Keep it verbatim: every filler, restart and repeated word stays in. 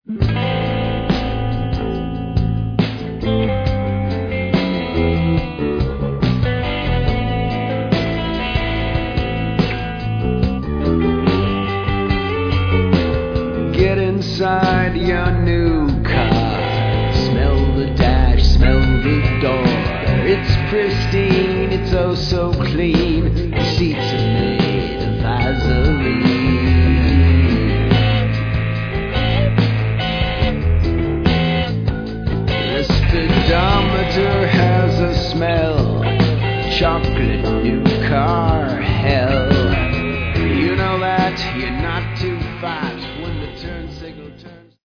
Get inside your new car. Smell the dash, smell the door. It's pristine, it's oh so clean. The seats are made of Vaseline. The speedometer has a smell. Chocolate new car hell. You know that you're not too fast.